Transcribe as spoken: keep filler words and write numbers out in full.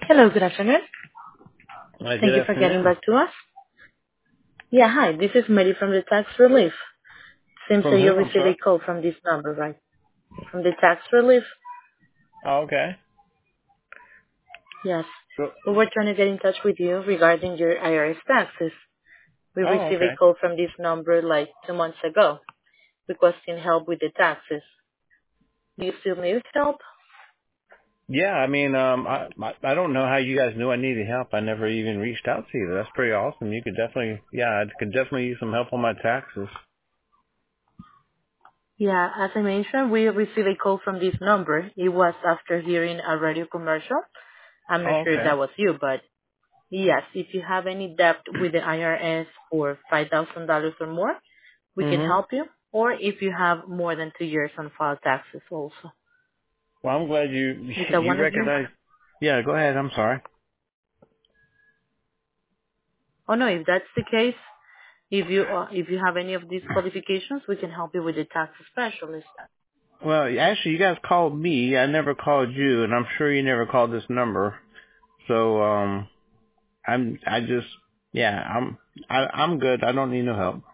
Hello, good afternoon. Uh, Thank good you for getting afternoon. back to us. Yeah, hi, this is Mary from the Tax Relief. Seems From that who? you I'm received sorry. a call from this number, right? From the Tax Relief? Oh, okay. Yes. So, We were trying to get in touch with you regarding your I R S taxes. We oh, received a okay. call from this number like two months ago requesting help with the taxes. Do you still need help? Yeah, I mean, um, I, I I don't know how you guys knew I needed help. I never even reached out to you. That's pretty awesome. You could definitely, yeah, I could definitely use some help on my taxes. Yeah, as I mentioned, we received a call from this number. It was after hearing a radio commercial. I'm not Oh, sure if okay. that was you, but yes, if you have any debt with the I R S for five thousand dollars or more, we can Mhm. help you. Or if you have more than two years on file taxes also. Well, I'm glad you Is that you one of your? recognize. Yeah, go ahead. I'm sorry. Oh no, if that's the case, if you uh, if you have any of these qualifications, we can help you with the tax specialist. Well, actually, you guys called me. I never called you, and I'm sure you never called this number. So, um, I'm I just yeah, I'm I, I'm good. I don't need no help.